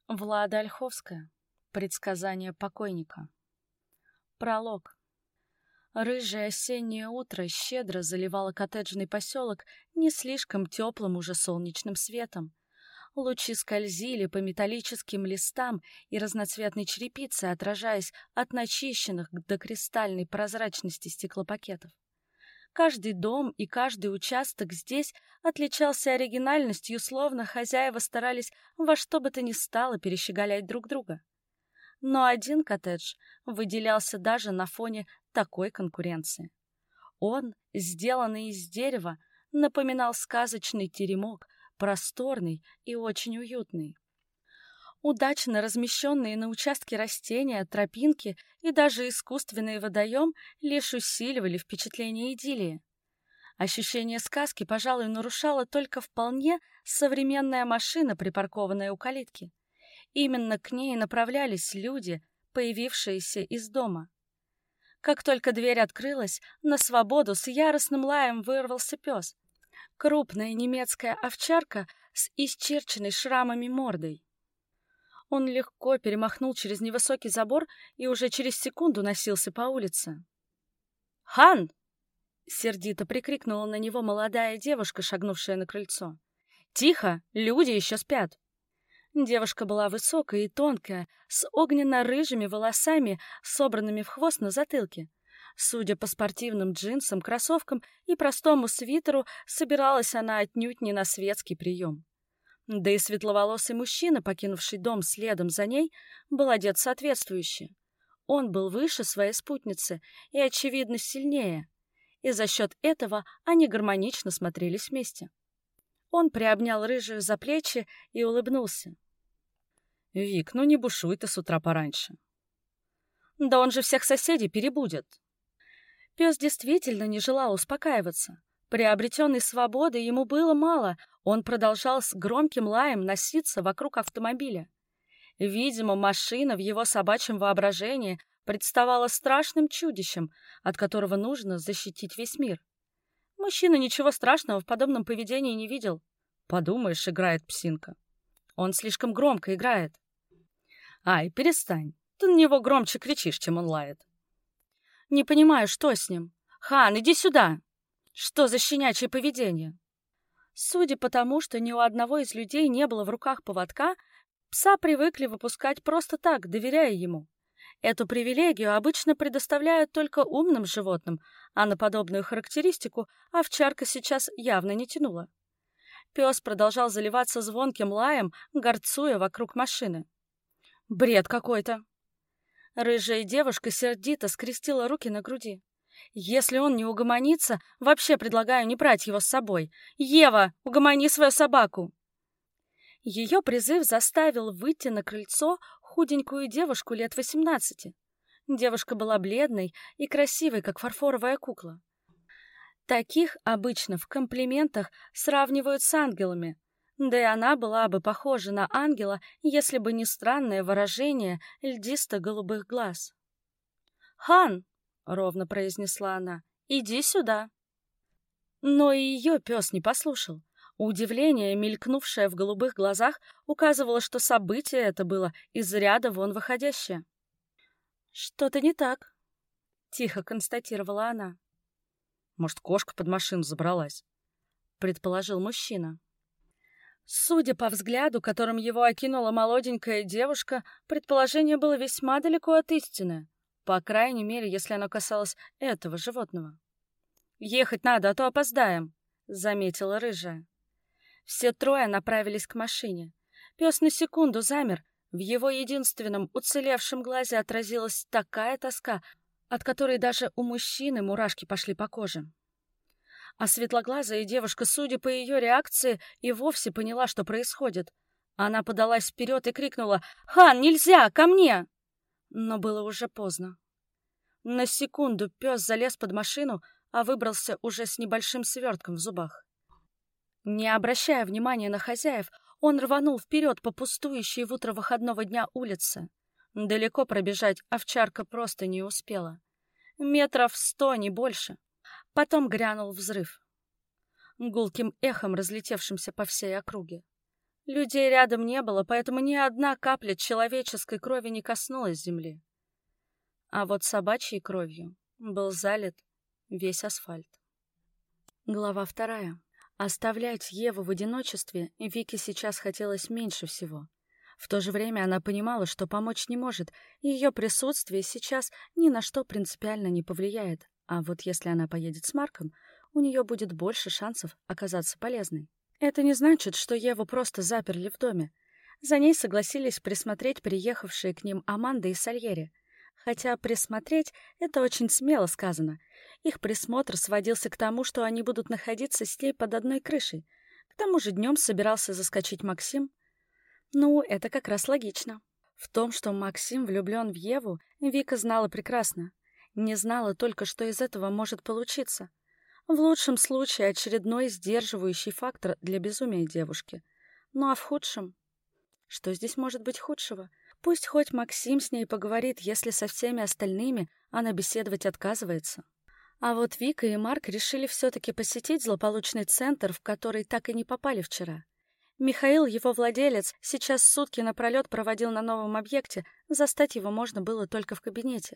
Влада Ольховская. Предсказание покойника. Пролог. Рыжее осеннее утро щедро заливало коттеджный поселок не слишком теплым уже солнечным светом. Лучи скользили по металлическим листам и разноцветной черепице, отражаясь от начищенных до кристальной прозрачности стеклопакетов. Каждый дом и каждый участок здесь отличался оригинальностью, словно хозяева старались во что бы то ни стало перещеголять друг друга. Но один коттедж выделялся даже на фоне такой конкуренции. Он, сделанный из дерева, напоминал сказочный теремок, просторный и очень уютный. Удачно размещенные на участке растения, тропинки и даже искусственный водоем лишь усиливали впечатление идиллии. Ощущение сказки, пожалуй, нарушала только вполне современная машина, припаркованная у калитки. Именно к ней направлялись люди, появившиеся из дома. Как только дверь открылась, на свободу с яростным лаем вырвался пес. Крупная немецкая овчарка с исчерченной шрамами мордой. Он легко перемахнул через невысокий забор и уже через секунду носился по улице. «Хан!» — сердито прикрикнула на него молодая девушка, шагнувшая на крыльцо. «Тихо! Люди еще спят!» Девушка была высокая и тонкая, с огненно-рыжими волосами, собранными в хвост на затылке. Судя по спортивным джинсам, кроссовкам и простому свитеру, собиралась она отнюдь не на светский прием. Да и светловолосый мужчина, покинувший дом следом за ней, был одет соответствующе. Он был выше своей спутницы и, очевидно, сильнее, и за счет этого они гармонично смотрелись вместе. Он приобнял рыжую за плечи и улыбнулся. «Вик, ну не бушуй ты с утра пораньше». «Да он же всех соседей перебудет». Пес действительно не желал успокаиваться. Приобретенной свободы ему было мало, он продолжал с громким лаем носиться вокруг автомобиля. Видимо, машина в его собачьем воображении представала страшным чудищем, от которого нужно защитить весь мир. Мужчина ничего страшного в подобном поведении не видел. Подумаешь, играет псинка. Он слишком громко играет. Ай, перестань, ты на него громче кричишь, чем он лает. Не понимаю, что с ним. Хан, иди сюда! Что за щенячье поведение? Судя по тому, что ни у одного из людей не было в руках поводка, пса привыкли выпускать просто так, доверяя ему. Эту привилегию обычно предоставляют только умным животным, а на подобную характеристику овчарка сейчас явно не тянула. Пес продолжал заливаться звонким лаем, горцуя вокруг машины. Бред какой-то. Рыжая девушка сердито скрестила руки на груди. Если он не угомонится, вообще предлагаю не брать его с собой. Ева, угомони свою собаку. Ее призыв заставил выйти на крыльцо худенькую девушку лет 18. Девушка была бледной и красивой, как фарфоровая кукла. Таких обычно в комплиментах сравнивают с ангелами, да и она была бы похожа на ангела, если бы не странное выражение льдисто-голубых глаз. «Хан!» — ровно произнесла она. «Иди сюда!» Но и ее пес не послушал. Удивление, мелькнувшее в голубых глазах, указывало, что событие это было из ряда вон выходящее. «Что-то не так», — тихо констатировала она. «Может, кошка под машину забралась?» — предположил мужчина. Судя по взгляду, которым его окинула молоденькая девушка, предположение было весьма далеко от истины, по крайней мере, если оно касалось этого животного. «Ехать надо, а то опоздаем», — заметила рыжая. Все трое направились к машине. Пес на секунду замер. В его единственном уцелевшем глазе отразилась такая тоска, от которой даже у мужчины мурашки пошли по коже. А светлоглазая девушка, судя по ее реакции, и вовсе поняла, что происходит. Она подалась вперед и крикнула: «Хан, нельзя! Ко мне!» Но было уже поздно. На секунду пес залез под машину, а выбрался уже с небольшим свертком в зубах. Не обращая внимания на хозяев, он рванул вперед по пустующей в утро выходного дня улице. Далеко пробежать овчарка просто не успела. 100 метров, не больше. Потом грянул взрыв, гулким эхом разлетевшимся по всей округе. Людей рядом не было, поэтому ни одна капля человеческой крови не коснулась земли. А вот собачьей кровью был залит весь асфальт. Глава 2. Оставлять Еву в одиночестве Вике сейчас хотелось меньше всего. В то же время она понимала, что помочь не может, и ее присутствие сейчас ни на что принципиально не повлияет. А вот если она поедет с Марком, у нее будет больше шансов оказаться полезной. Это не значит, что Еву просто заперли в доме. За ней согласились присмотреть приехавшие к ним Аманда и Сальери. Хотя присмотреть — это очень смело сказано. Их присмотр сводился к тому, что они будут находиться с ней под одной крышей. К тому же днем собирался заскочить Максим. Ну, это как раз логично. В том, что Максим влюблен в Еву, Вика знала прекрасно. Не знала только, что из этого может получиться. В лучшем случае очередной сдерживающий фактор для безумия девушки. Ну а в худшем? Что здесь может быть худшего? Пусть хоть Максим с ней поговорит, если со всеми остальными она беседовать отказывается. А вот Вика и Марк решили все-таки посетить злополучный центр, в который так и не попали вчера. Михаил, его владелец, сейчас сутки напролет проводил на новом объекте, застать его можно было только в кабинете.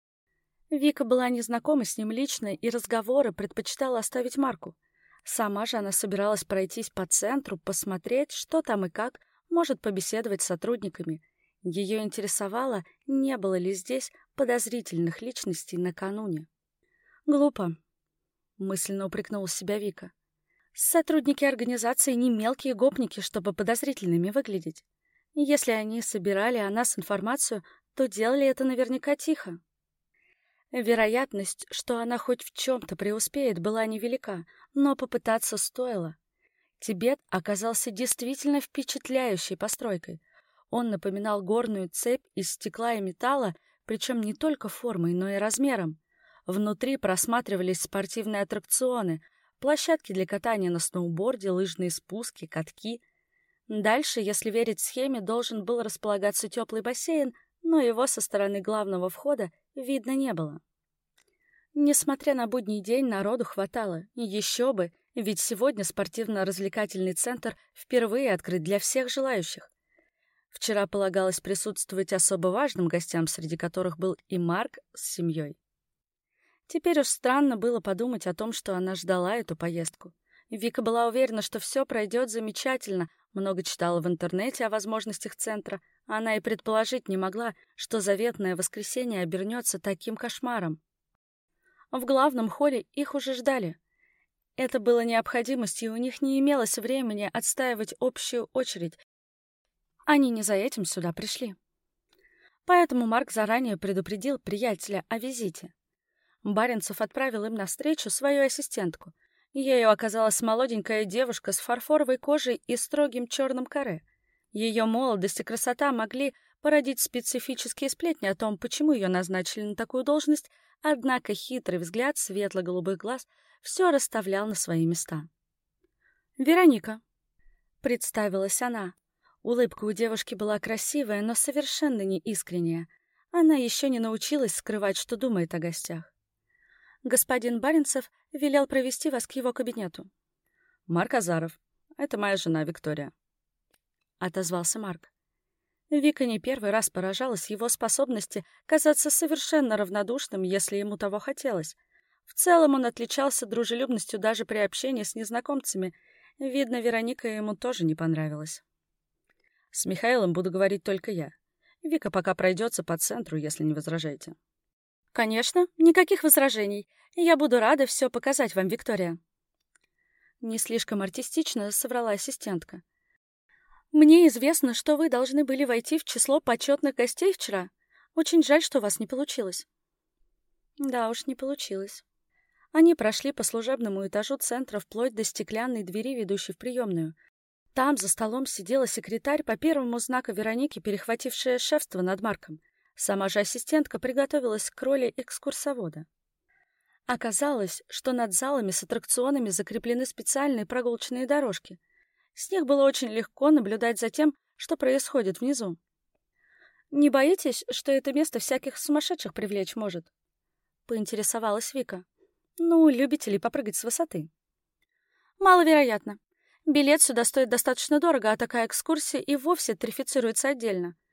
Вика была не знакома с ним лично и разговоры предпочитала оставить Марку. Сама же она собиралась пройтись по центру, посмотреть, что там и как, может побеседовать с сотрудниками. Ее интересовало, не было ли здесь подозрительных личностей накануне. «Глупо», — мысленно упрекнула себя Вика. «Сотрудники организации не мелкие гопники, чтобы подозрительными выглядеть. Если они собирали о нас информацию, то делали это наверняка тихо». Вероятность, что она хоть в чем-то преуспеет, была невелика, но попытаться стоило. Тибет оказался действительно впечатляющей постройкой. Он напоминал горную цепь из стекла и металла, причем не только формой, но и размером. Внутри просматривались спортивные аттракционы, площадки для катания на сноуборде, лыжные спуски, катки. Дальше, если верить схеме, должен был располагаться теплый бассейн, но его со стороны главного входа видно не было. Несмотря на будний день, народу хватало. Еще бы, ведь сегодня спортивно-развлекательный центр впервые открыт для всех желающих. Вчера полагалось присутствовать особо важным гостям, среди которых был и Марк с семьей. Теперь уж странно было подумать о том, что она ждала эту поездку. Вика была уверена, что все пройдет замечательно, много читала в интернете о возможностях центра. Она и предположить не могла, что заветное воскресенье обернется таким кошмаром. В главном холле их уже ждали. Это было необходимостью, и у них не имелось времени отстаивать общую очередь. Они не за этим сюда пришли. Поэтому Марк заранее предупредил приятеля о визите. Баринцев отправил им навстречу свою ассистентку. Ею оказалась молоденькая девушка с фарфоровой кожей и строгим черным каре. Ее молодость и красота могли породить специфические сплетни о том, почему ее назначили на такую должность, однако хитрый взгляд светло-голубых глаз все расставлял на свои места. «Вероника», — представилась она. Улыбка у девушки была красивая, но совершенно не искренняя. Она еще не научилась скрывать, что думает о гостях. «Господин Баринцев велел провести вас к его кабинету». «Марк Азаров. Это моя жена Виктория», — отозвался Марк. Вика не первый раз поражалась его способности казаться совершенно равнодушным, если ему того хотелось. В целом он отличался дружелюбностью даже при общении с незнакомцами. Видно, Вероника ему тоже не понравилась. «С Михаилом буду говорить только я. Вика пока пройдется по центру, если не возражаете». «Конечно, никаких возражений. Я буду рада все показать вам, Виктория». Не слишком артистично соврала ассистентка. «Мне известно, что вы должны были войти в число почетных гостей вчера. Очень жаль, что у вас не получилось». Да уж, не получилось. Они прошли по служебному этажу центра вплоть до стеклянной двери, ведущей в приемную. Там за столом сидела секретарь, по первому знаку Вероники, перехватившая шефство над Марком. Сама же ассистентка приготовилась к роли экскурсовода. Оказалось, что над залами с аттракционами закреплены специальные прогулочные дорожки. С них было очень легко наблюдать за тем, что происходит внизу. «Не боитесь, что это место всяких сумасшедших привлечь может?» — поинтересовалась Вика. «Ну, любите ли попрыгать с высоты?» «Маловероятно. Билет сюда стоит достаточно дорого, а такая экскурсия и вовсе тарифицируется отдельно.